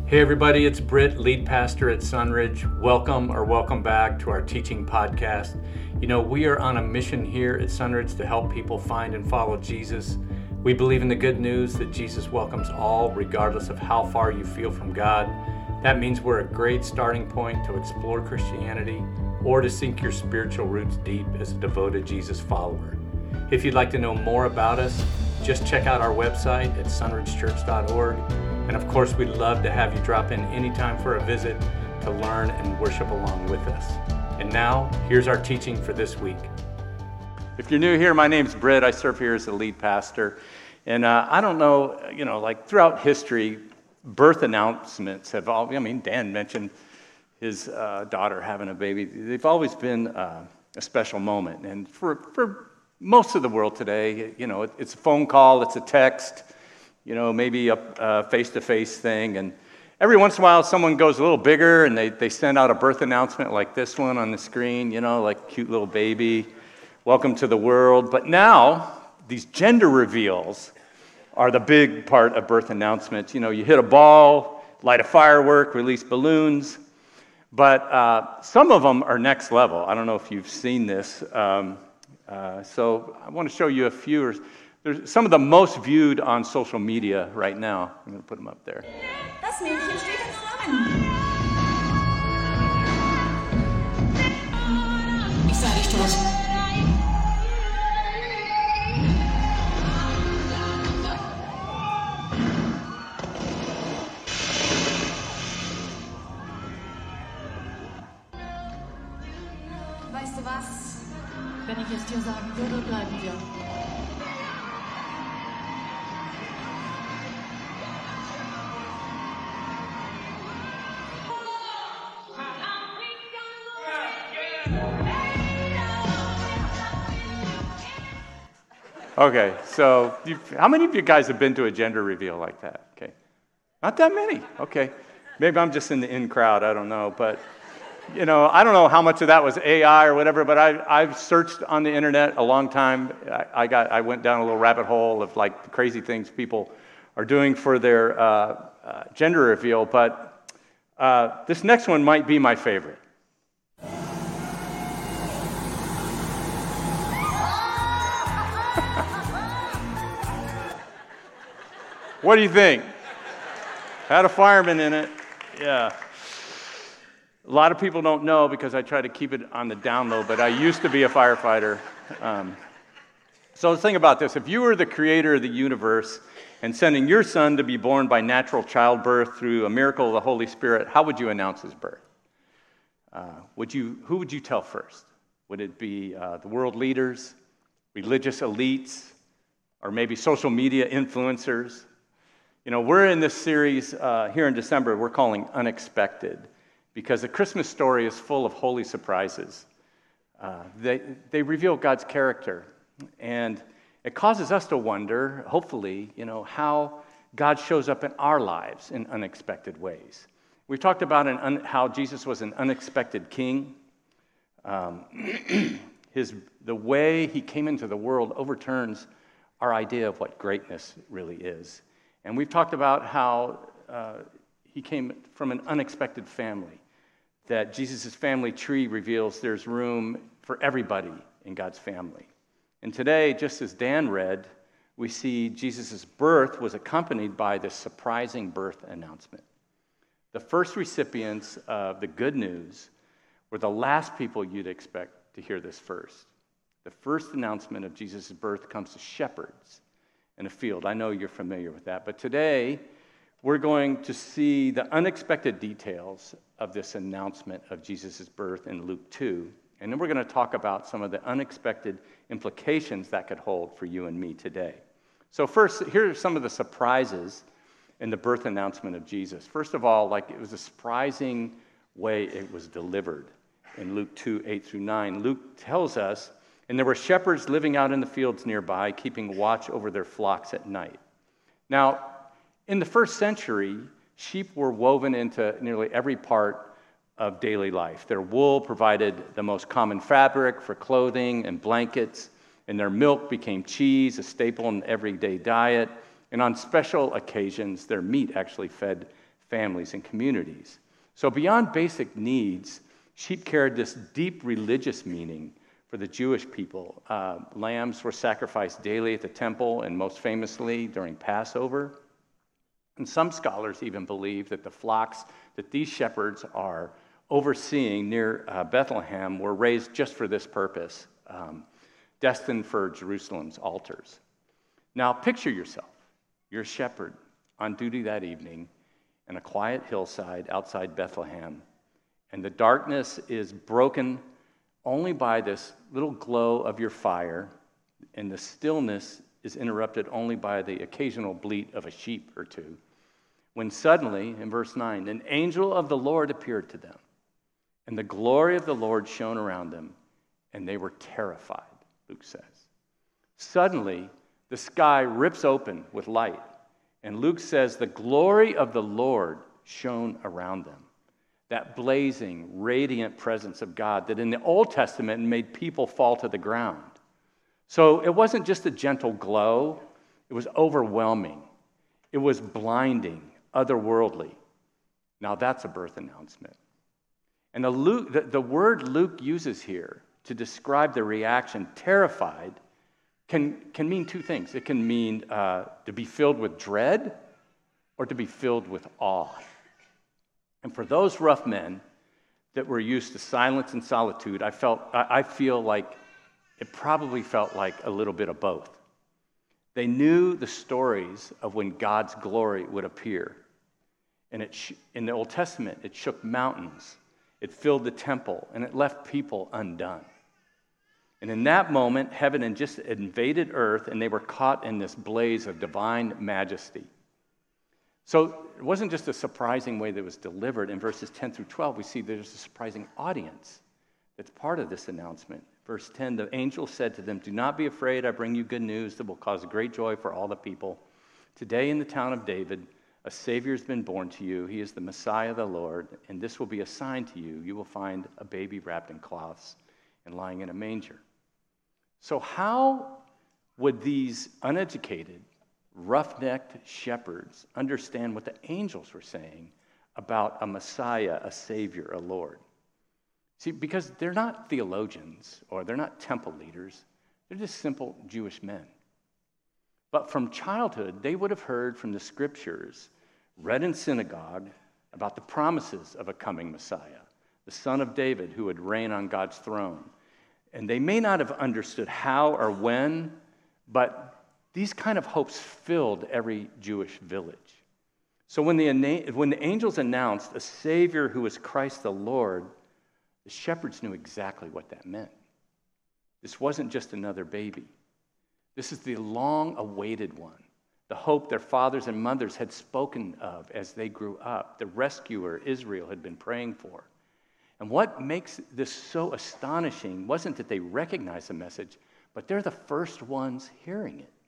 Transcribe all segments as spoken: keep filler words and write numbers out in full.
Hey everybody, it's Britt, lead pastor at Sunridge. Welcome or welcome back to our teaching podcast. You know, we are on a mission here at Sunridge to help people find and follow Jesus. We believe in the good news that Jesus welcomes all, regardless of how far you feel from God. That means we're a great starting point to explore Christianity or to sink your spiritual roots deep as a devoted Jesus follower. If you'd like to know more about us, just check out our website at sunridge church dot org. And of course, we'd love to have you drop in anytime for a visit to learn and worship along with us. And now, here's our teaching for this week. If you're new here, my name's Britt. I serve here as the lead pastor. And uh, I don't know, you know, like throughout history, birth announcements have all, I mean, Dan mentioned his uh, daughter having a baby. They've always been uh, a special moment. And for, for most of the world today, you know, it, it's a phone call, it's a text, you know, maybe a, a face-to-face thing. And every once in a while, someone goes a little bigger and they, they send out a birth announcement like this one on the screen, you know, like cute little baby, welcome to the world. But now, these gender reveals are the big part of birth announcements. You know, you hit a ball, light a firework, release balloons. But uh, some of them are next level. I don't know if you've seen this. Um, uh, so I want to show you a few. There's some of the most viewed on social media right now. I'm going to put them up there. Das Mädchen steht in Flammen. Ich sah dich tot. Weißt du was? Wenn ich es dir sagen würde, bleiben wir. Okay, so how many of you guys have been to a gender reveal like that? Okay, not that many. Okay, maybe I'm just in the in crowd. I don't know, but you know, I don't know how much of that was A I or whatever. But I, I've searched on the internet a long time. I, I got, I went down a little rabbit hole of like the crazy things people are doing for their uh, uh, gender reveal. But uh, this next one might be my favorite. What do you think? Had a fireman in it. Yeah. A lot of people don't know because I try to keep it on the down low, but I used to be a firefighter. Um, so think about this. If you were the creator of the universe and sending your son to be born by natural childbirth through a miracle of the Holy Spirit, how would you announce his birth? Uh, would you? Who would you tell first? Would it be uh, the world leaders, religious elites, or maybe social media influencers? You know, we're in this series uh, here in December we're calling Unexpected because the Christmas story is full of holy surprises. Uh, they, they reveal God's character, and it causes us to wonder, hopefully, you know, how God shows up in our lives in unexpected ways. We've talked about an un, how Jesus was an unexpected king. Um, his, the way he came into the world overturns our idea of what greatness really is. And we've talked about how uh, he came from an unexpected family, that Jesus' family tree reveals there's room for everybody in God's family. And today, just as Dan read, we see Jesus' birth was accompanied by this surprising birth announcement. The first recipients of the good news were the last people you'd expect to hear this first. The first announcement of Jesus' birth comes to shepherds in a field. I know you're familiar with that. But today, we're going to see the unexpected details of this announcement of Jesus' birth in Luke two. And then we're going to talk about some of the unexpected implications that could hold for you and me today. So first, here are some of the surprises in the birth announcement of Jesus. First of all, like it was a surprising way it was delivered in Luke two, eight through nine. Luke tells us, and there were shepherds living out in the fields nearby, keeping watch over their flocks at night. Now, in the first century, sheep were woven into nearly every part of daily life. Their wool provided the most common fabric for clothing and blankets, and their milk became cheese, a staple in everyday diet. And on special occasions, their meat actually fed families and communities. So beyond basic needs, sheep carried this deep religious meaning for the Jewish people. Uh, lambs were sacrificed daily at the temple, and most famously during Passover. And some scholars even believe that the flocks that these shepherds are overseeing near uh, Bethlehem were raised just for this purpose, um, destined for Jerusalem's altars. Now picture yourself. You're a shepherd on duty that evening in a quiet hillside outside Bethlehem, and the darkness is broken only by this little glow of your fire, and the stillness is interrupted only by the occasional bleat of a sheep or two, when suddenly, in verse nine, an angel of the Lord appeared to them, and the glory of the Lord shone around them, and they were terrified, Luke says. Suddenly, the sky rips open with light, and Luke says the glory of the Lord shone around them. That blazing, radiant presence of God that in the Old Testament made people fall to the ground. So it wasn't just a gentle glow, it was overwhelming. It was blinding, otherworldly. Now that's a birth announcement. And the, Luke, the, the word Luke uses here to describe the reaction, terrified, can, can mean two things. It can mean uh, to be filled with dread or to be filled with awe. And for those rough men that were used to silence and solitude, I felt I feel like it probably felt like a little bit of both. They knew the stories of when God's glory would appear. And it sh- in the Old Testament, it shook mountains, it filled the temple, and it left people undone. And in that moment, heaven had just invaded earth, and they were caught in this blaze of divine majesty. So it wasn't just a surprising way that it was delivered. In verses ten through twelve, we see there's a surprising audience that's part of this announcement. Verse ten, the angel said to them, "Do not be afraid, I bring you good news that will cause great joy for all the people. Today in the town of David, a Savior has been born to you. He is the Messiah, the Lord, and this will be a sign to you. You will find a baby wrapped in cloths and lying in a manger." So how would these uneducated, rough-necked shepherds understand what the angels were saying about a Messiah, a Savior, a Lord? See, because they're not theologians or they're not temple leaders. They're just simple Jewish men. But from childhood, they would have heard from the scriptures, read in synagogue, about the promises of a coming Messiah, the Son of David who would reign on God's throne. And they may not have understood how or when, but these kind of hopes filled every Jewish village. So when the, when the angels announced a Savior who was Christ the Lord, the shepherds knew exactly what that meant. This wasn't just another baby. This is the long-awaited one, the hope their fathers and mothers had spoken of as they grew up, the rescuer Israel had been praying for. And what makes this so astonishing wasn't that they recognized the message, but they're the first ones hearing it.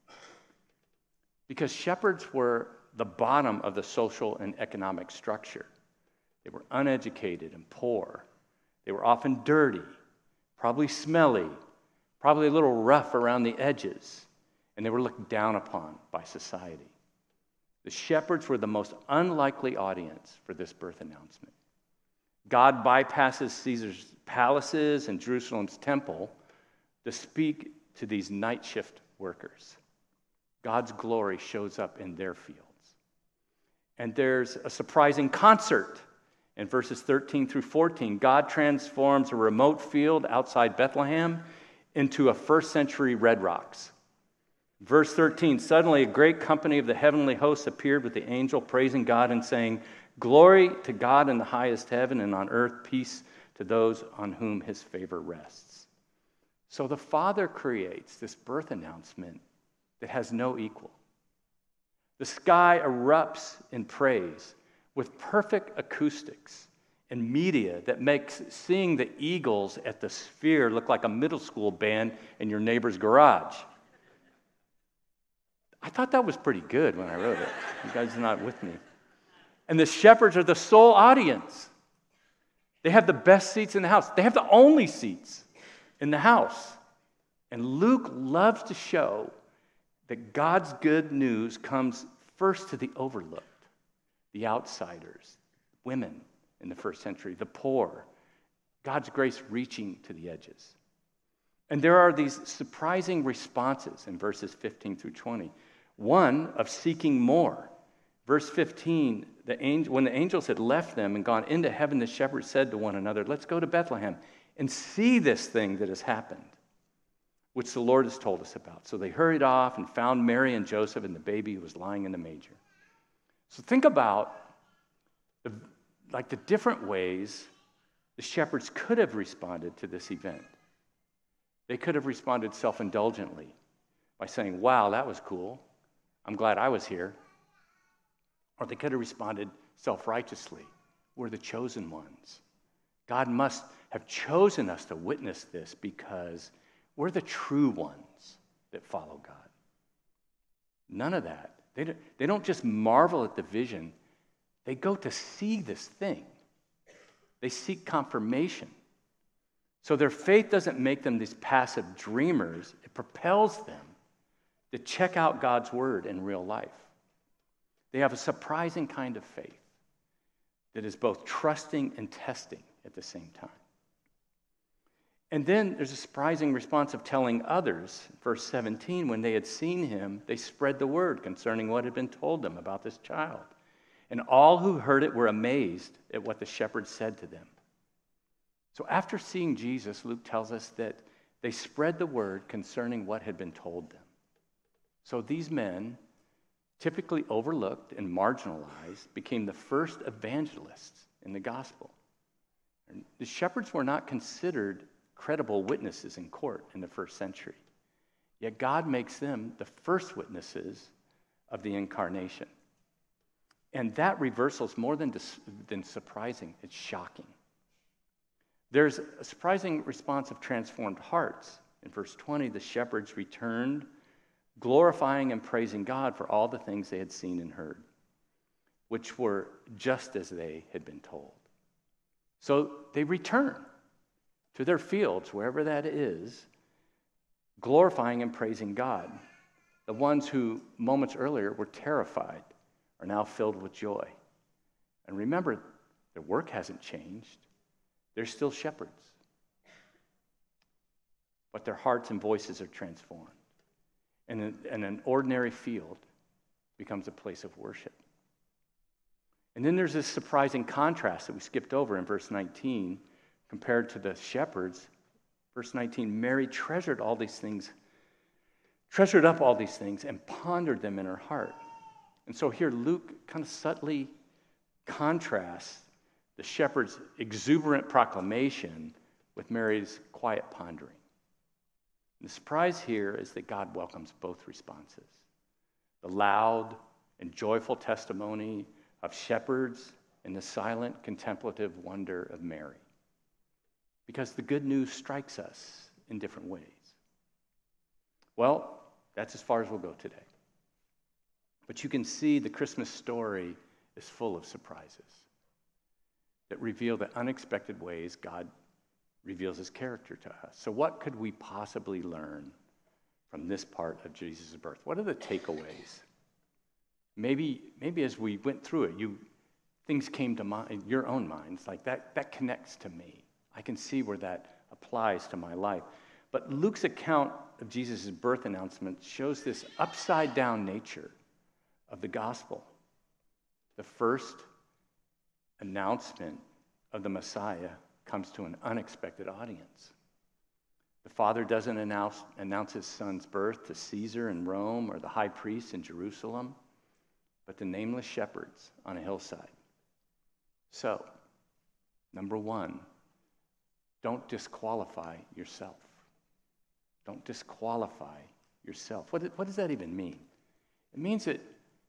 Because shepherds were the bottom of the social and economic structure. They were uneducated and poor. They were often dirty, probably smelly, probably a little rough around the edges, and they were looked down upon by society. The shepherds were the most unlikely audience for this birth announcement. God bypasses Caesar's palaces and Jerusalem's temple to speak to these night shift workers. God's glory shows up in their fields. And there's a surprising concert in verses thirteen through fourteen. God transforms a remote field outside Bethlehem into a first century Red Rocks. Verse thirteen, suddenly a great company of the heavenly hosts appeared with the angel praising God and saying, "Glory to God in the highest heaven, and on earth peace to those on whom his favor rests." So the Father creates this birth announcement that has no equal. The sky erupts in praise with perfect acoustics and media that makes seeing the eagles at the Sphere look like a middle school band in your neighbor's garage. I thought that was pretty good when I wrote it. You guys are not with me. And the shepherds are the sole audience. They have the best seats in the house. They have the only seats in the house. And Luke loves to show that God's good news comes first to the overlooked, the outsiders, women in the first century, the poor. God's grace reaching to the edges. And there are these surprising responses in verses fifteen through twenty. One of seeking more. Verse fifteen, the angel, when the angels had left them and gone into heaven, the shepherds said to one another, let's go to Bethlehem and see this thing that has happened, which the Lord has told us about. So they hurried off and found Mary and Joseph and the baby who was lying in the manger. So think about the, like the different ways the shepherds could have responded to this event. They could have responded self-indulgently by saying, wow, that was cool. I'm glad I was here. Or they could have responded self-righteously. We're the chosen ones. God must have chosen us to witness this because we're the true ones that follow God. None of that. They don't, they don't just marvel at the vision. They go to see this thing. They seek confirmation. So their faith doesn't make them these passive dreamers. It propels them to check out God's word in real life. They have a surprising kind of faith that is both trusting and testing at the same time. And then there's a surprising response of telling others. Verse seventeen, when they had seen him, they spread the word concerning what had been told them about this child. And all who heard it were amazed at what the shepherds said to them. So after seeing Jesus, Luke tells us that they spread the word concerning what had been told them. So these men, typically overlooked and marginalized, became the first evangelists in the gospel. And the shepherds were not considered credible witnesses in court in the first century. Yet God makes them the first witnesses of the incarnation. And that reversal is more than, dis- than surprising. It's shocking. There's a surprising response of transformed hearts. In verse twenty, the shepherds returned, glorifying and praising God for all the things they had seen and heard, which were just as they had been told. So they return to their fields, wherever that is, glorifying and praising God. The ones who moments earlier were terrified are now filled with joy. And remember, their work hasn't changed. They're still shepherds. But their hearts and voices are transformed. And an, and an ordinary field becomes a place of worship. And then there's this surprising contrast that we skipped over in verse nineteen compared to the shepherds. Verse nineteen, Mary treasured all these things, treasured up all these things and pondered them in her heart. And so here Luke kind of subtly contrasts the shepherd's exuberant proclamation with Mary's quiet pondering. And the surprise here is that God welcomes both responses. The loud and joyful testimony of shepherds and the silent contemplative wonder of Mary. Because the good news strikes us in different ways. Well, that's as far as we'll go today. But you can see the Christmas story is full of surprises that reveal the unexpected ways God reveals his character to us. So what could we possibly learn from this part of Jesus' birth? What are the takeaways? Maybe, maybe as we went through it, you things came to mind, your own minds, like that, that connects to me. I can see where that applies to my life. But Luke's account of Jesus' birth announcement shows this upside-down nature of the gospel. The first announcement of the Messiah comes to an unexpected audience. The Father doesn't announce, announce his son's birth to Caesar in Rome or the high priest in Jerusalem, but to nameless shepherds on a hillside. So, number one, don't disqualify yourself. Don't disqualify yourself. What, what does that even mean? It means that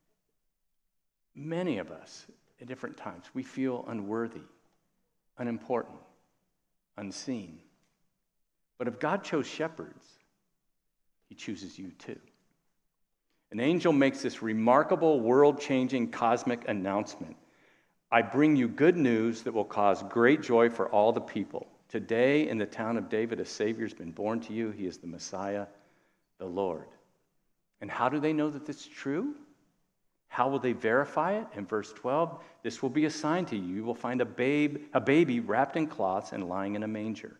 many of us, at different times, we feel unworthy, unimportant, unseen. But if God chose shepherds, he chooses you too. An angel makes this remarkable, world-changing, cosmic announcement. I bring you good news that will cause great joy for all the people. Today, in the town of David, a Savior has been born to you. He is the Messiah, the Lord. And how do they know that this is true? How will they verify it? In verse twelve, this will be a sign to you. You will find a babe, a baby wrapped in cloths and lying in a manger.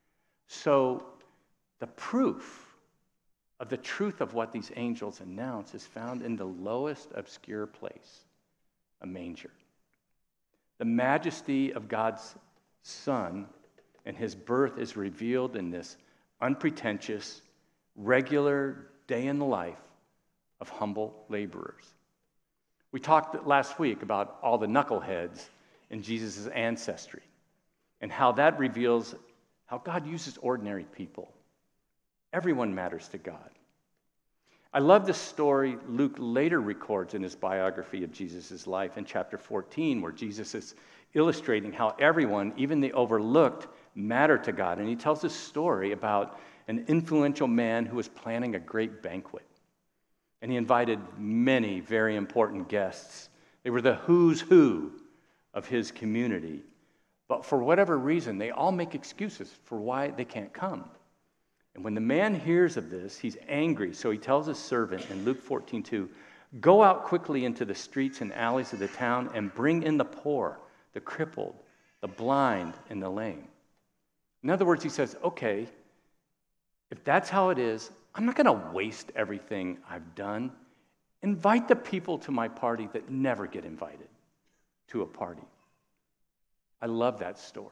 So the proof of the truth of what these angels announce is found in the lowest obscure place, a manger. The majesty of God's Son and his birth is revealed in this unpretentious, regular day in the life of humble laborers. We talked last week about all the knuckleheads in Jesus' ancestry and how that reveals how God uses ordinary people. Everyone matters to God. I love the story Luke later records in his biography of Jesus' life in chapter fourteen, where Jesus is illustrating how everyone, even the overlooked, matter to God. And he tells this story about an influential man who was planning a great banquet. And he invited many very important guests. They were the who's who of his community. But for whatever reason, they all make excuses for why they can't come. And when the man hears of this, he's angry. So he tells his servant in Luke fourteen two, go out quickly into the streets and alleys of the town and bring in the poor, the crippled, the blind, and the lame. In other words, he says, okay, if that's how it is, I'm not going to waste everything I've done. Invite the people to my party that never get invited to a party. I love that story.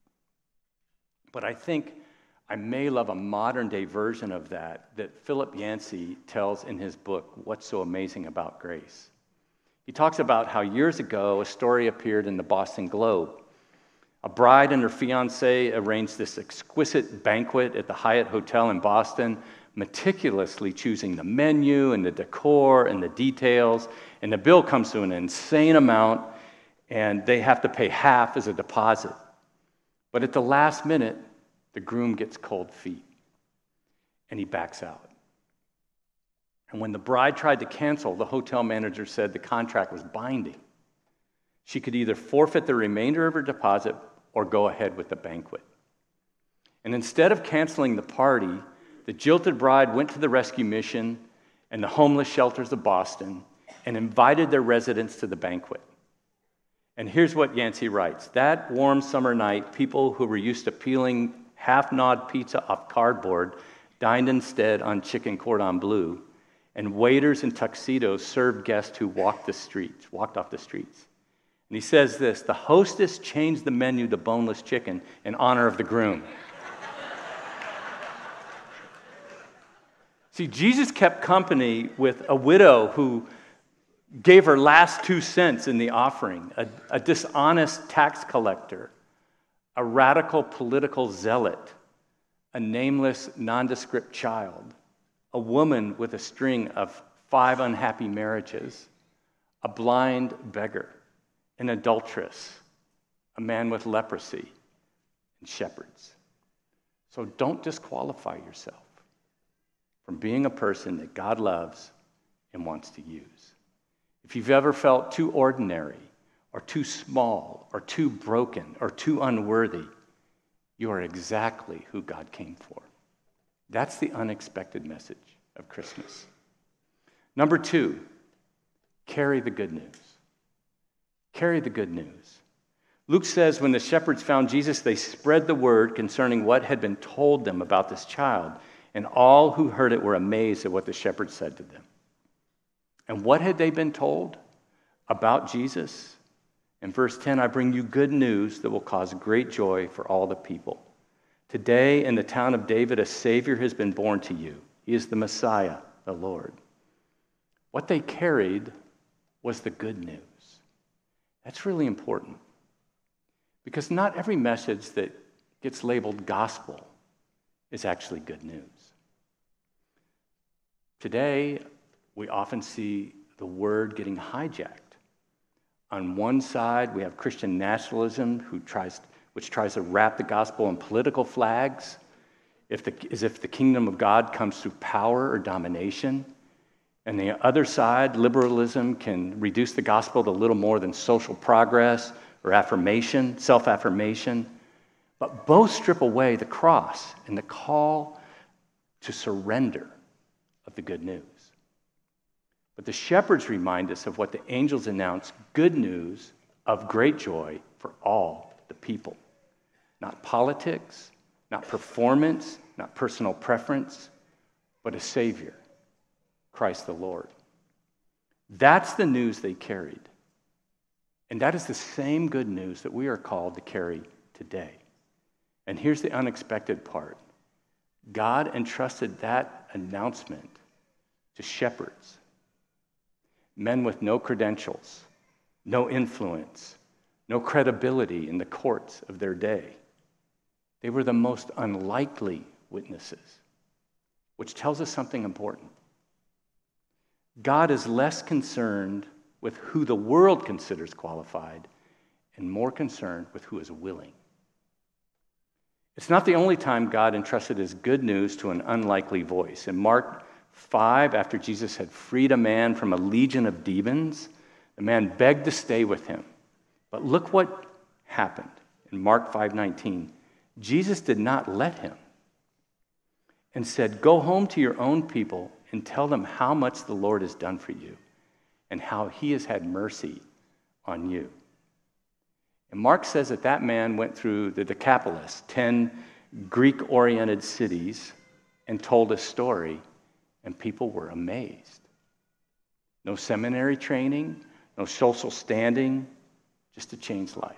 But I think I may love a modern-day version of that that Philip Yancey tells in his book, What's So Amazing About Grace. He talks about how years ago a story appeared in the Boston Globe. A bride and her fiancé arranged this exquisite banquet at the Hyatt Hotel in Boston, meticulously choosing the menu and the decor and the details, and the bill comes to an insane amount, and they have to pay half as a deposit. But at the last minute, the groom gets cold feet, and he backs out. And when the bride tried to cancel, the hotel manager said the contract was binding. She could either forfeit the remainder of her deposit or go ahead with the banquet. And instead of canceling the party, the jilted bride went to the rescue mission and the homeless shelters of Boston and invited their residents to the banquet. And here's what Yancey writes. That warm summer night, people who were used to peeling half-gnawed pizza off cardboard dined instead on chicken cordon bleu, and waiters in tuxedos served guests who walked the streets, walked off the streets. And he says this, the hostess changed the menu to boneless chicken in honor of the groom. See, Jesus kept company with a widow who gave her last two cents in the offering, a, a dishonest tax collector, a radical political zealot, a nameless, nondescript child, a woman with a string of five unhappy marriages, a blind beggar, an adulteress, a man with leprosy, and shepherds. So don't disqualify yourself from being a person that God loves and wants to use. If you've ever felt too ordinary or too small or too broken or too unworthy, you are exactly who God came for. That's the unexpected message of Christmas. Number two, carry the good news. Carry the good news. Luke says when the shepherds found Jesus, they spread the word concerning what had been told them about this child, and all who heard it were amazed at what the shepherds said to them. And what had they been told about Jesus? In verse ten, I bring you good news that will cause great joy for all the people. Today in the town of David, a Savior has been born to you. He is the Messiah, the Lord. What they carried was the good news. That's really important, because not every message that gets labeled gospel is actually good news. Today, we often see the word getting hijacked. On one side, we have Christian nationalism, who tries, which tries to wrap the gospel in political flags, if the, as if the kingdom of God comes through power or domination. And the other side, liberalism, can reduce the gospel to little more than social progress or affirmation, self-affirmation. But both strip away the cross and the call to surrender of the good news. But the shepherds remind us of what the angels announce, good news of great joy for all the people. Not politics, not performance, not personal preference, but a Savior, Christ the Lord. That's the news they carried. And that is the same good news that we are called to carry today. And here's the unexpected part. God entrusted that announcement to shepherds, men with no credentials, no influence, no credibility in the courts of their day. They were the most unlikely witnesses, which tells us something important. God is less concerned with who the world considers qualified and more concerned with who is willing. It's not the only time God entrusted his good news to an unlikely voice. In Mark five, after Jesus had freed a man from a legion of demons, the man begged to stay with him. But look what happened in Mark five nineteen. Jesus did not let him and said, "Go home to your own people and tell them how much the Lord has done for you and how he has had mercy on you." And Mark says that that man went through the Decapolis, ten Greek-oriented cities, and told a story, and people were amazed. No seminary training, no social standing, just a changed life.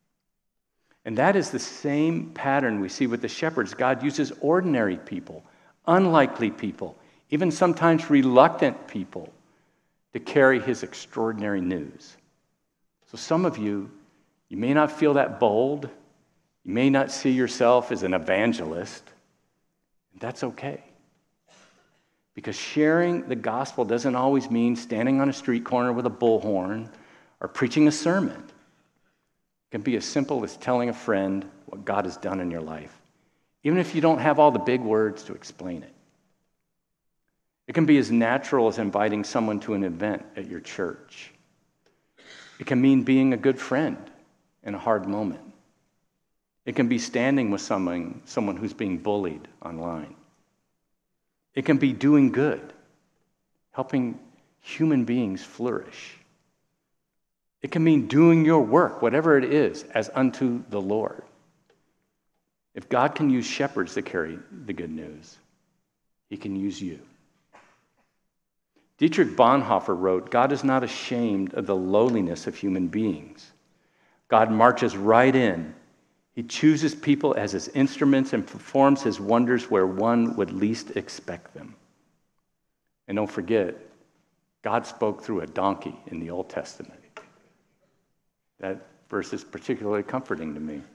And that is the same pattern we see with the shepherds. God uses ordinary people, unlikely people, even sometimes reluctant people, to carry his extraordinary news. So some of you, you may not feel that bold. You may not see yourself as an evangelist. And that's okay. Because sharing the gospel doesn't always mean standing on a street corner with a bullhorn or preaching a sermon. It can be as simple as telling a friend what God has done in your life, even if you don't have all the big words to explain it. It can be as natural as inviting someone to an event at your church. It can mean being a good friend in a hard moment. It can be standing with someone, someone who's being bullied online. It can be doing good, helping human beings flourish. It can mean doing your work, whatever it is, as unto the Lord. If God can use shepherds to carry the good news, he can use you. Dietrich Bonhoeffer wrote, "God is not ashamed of the lowliness of human beings. God marches right in. He chooses people as his instruments and performs his wonders where one would least expect them." And don't forget, God spoke through a donkey in the Old Testament. That verse is particularly comforting to me.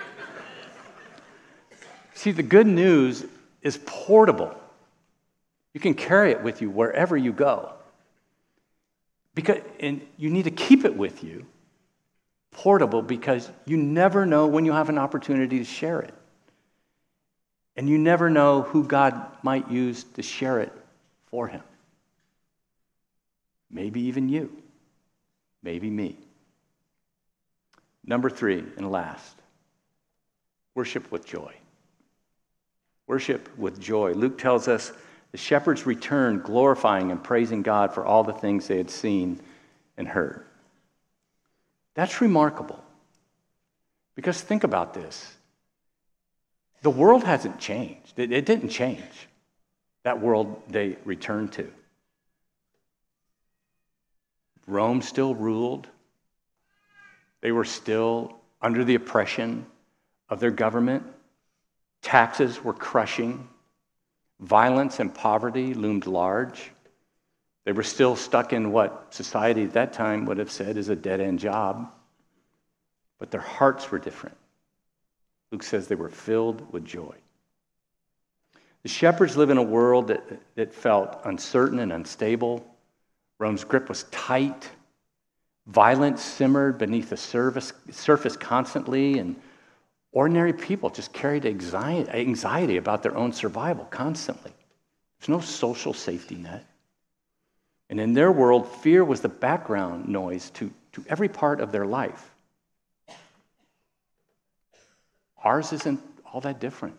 See, the good news is portable. You can carry it with you wherever you go. Because, and you need to keep it with you, portable, because you never know when you have an opportunity to share it. And you never know who God might use to share it for him. Maybe even you. Maybe me. Number three, and last, worship with joy. Worship with joy. Luke tells us the shepherds returned, glorifying and praising God for all the things they had seen and heard. That's remarkable. Because think about this. The world hasn't changed. It, it didn't change, that world they returned to. Rome still ruled. They were still under the oppression of their government. Taxes were crushing. Violence and poverty loomed large. They were still stuck in what society at that time would have said is a dead-end job. But their hearts were different. Luke says they were filled with joy. The shepherds live in a world that, that felt uncertain and unstable. Rome's grip was tight. Violence simmered beneath the surface, surface constantly, and ordinary people just carried anxiety, anxiety about their own survival constantly. There's no social safety net. And in their world, fear was the background noise to, to every part of their life. Ours isn't all that different.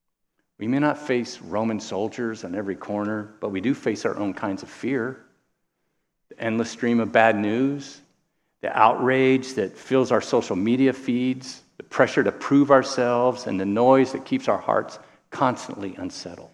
We may not face Roman soldiers on every corner, but we do face our own kinds of fear. the endless stream of bad news, the outrage that fills our social media feeds, the pressure to prove ourselves, and the noise that keeps our hearts constantly unsettled.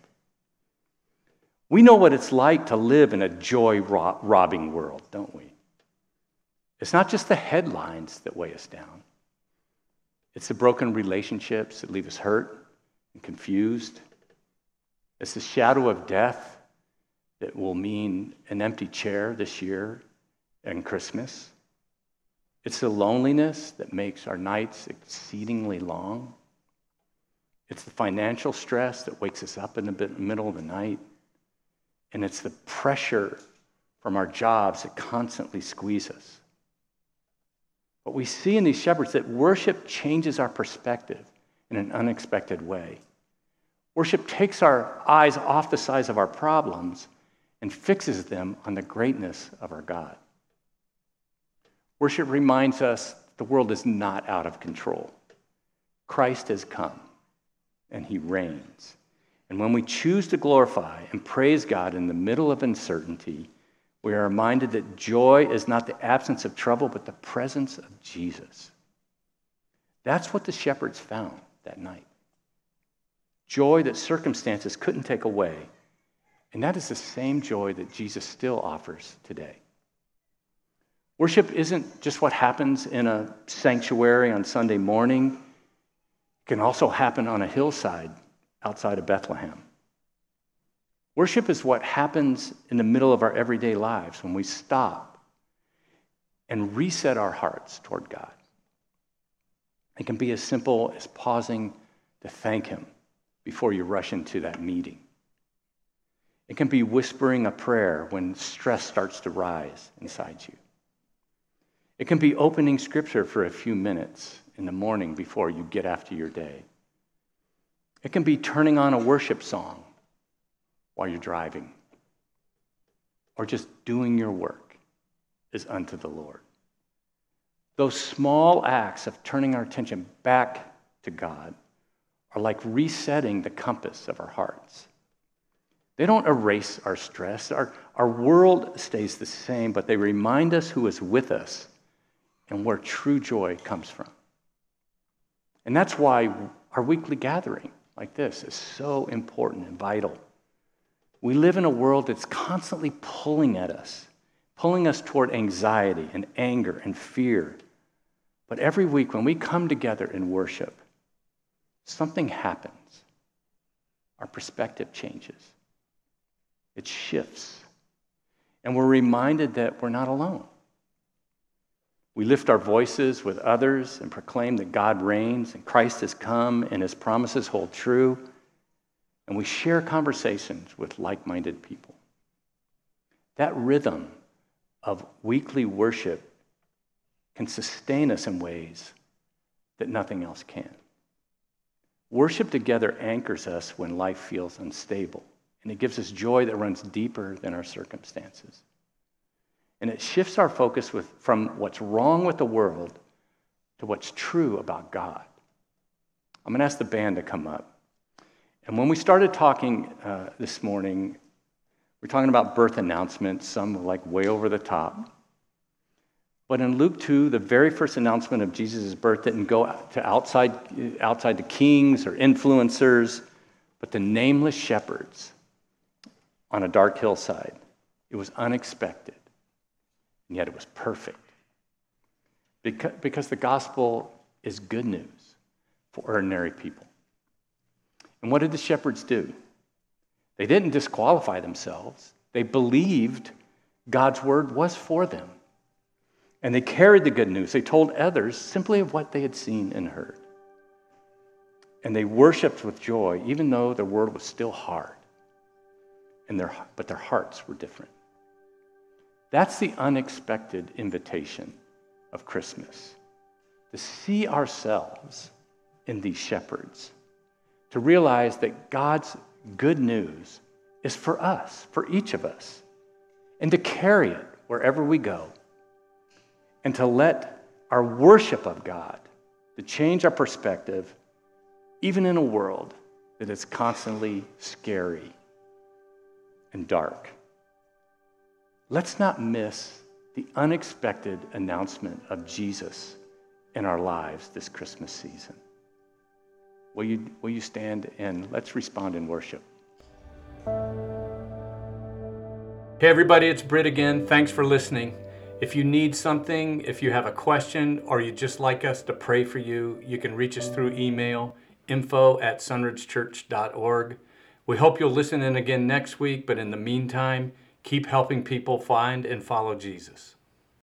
We know what it's like to live in a joy-robbing world, don't we? It's not just the headlines that weigh us down. It's the broken relationships that leave us hurt and confused. It's the shadow of death that will mean an empty chair this year and Christmas. It's the loneliness that makes our nights exceedingly long. It's the financial stress that wakes us up in the middle of the night. And it's the pressure from our jobs that constantly squeeze us. But we see in these shepherds that worship changes our perspective in an unexpected way. Worship takes our eyes off the size of our problems and fixes them on the greatness of our God. Worship reminds us the world is not out of control. Christ has come, and he reigns. And when we choose to glorify and praise God in the middle of uncertainty, we are reminded that joy is not the absence of trouble, but the presence of Jesus. That's what the shepherds found that night. Joy that circumstances couldn't take away. And that is the same joy that Jesus still offers today. Worship isn't just what happens in a sanctuary on Sunday morning. It can also happen on a hillside outside of Bethlehem. Worship is what happens in the middle of our everyday lives when we stop and reset our hearts toward God. It can be as simple as pausing to thank him before you rush into that meeting. It can be whispering a prayer when stress starts to rise inside you. It can be opening scripture for a few minutes in the morning before you get after your day. It can be turning on a worship song while you're driving, or just doing your work as unto the Lord. Those small acts of turning our attention back to God are like resetting the compass of our hearts. They don't erase our stress. Our, our world stays the same, but they remind us who is with us and where true joy comes from. And that's why our weekly gathering like this is so important and vital. We live in a world that's constantly pulling at us, pulling us toward anxiety and anger and fear. But every week when we come together in worship, something happens. Our perspective changes. It shifts. And we're reminded that we're not alone. We lift our voices with others and proclaim that God reigns and Christ has come and his promises hold true. And we share conversations with like-minded people. That rhythm of weekly worship can sustain us in ways that nothing else can. Worship together anchors us when life feels unstable, and it gives us joy that runs deeper than our circumstances. And it shifts our focus with, from what's wrong with the world to what's true about God. I'm going to ask the band to come up. And when we started talking uh, this morning, we're talking about birth announcements, some like way over the top. But in Luke two, the very first announcement of Jesus' birth didn't go to outside, outside the kings or influencers, but the nameless shepherds on a dark hillside. It was unexpected, and yet it was perfect. Because, because the gospel is good news for ordinary people. And what did the shepherds do? They didn't disqualify themselves. They believed God's word was for them. And they carried the good news. They told others simply of what they had seen and heard. And they worshiped with joy, even though the word was still hard. And their, but their hearts were different. That's the unexpected invitation of Christmas. To see ourselves in these shepherds. To realize that God's good news is for us, for each of us. And to carry it wherever we go. And to let our worship of God to change our perspective, even in a world that is constantly scary and dark. Let's not miss the unexpected announcement of Jesus in our lives this Christmas season. Will you, will you stand and let's respond in worship. Hey everybody, it's Britt again. Thanks for listening. If you need something, if you have a question, or you'd just like us to pray for you, you can reach us through email, info at sunridge church dot org. We hope you'll listen in again next week, but in the meantime, keep helping people find and follow Jesus.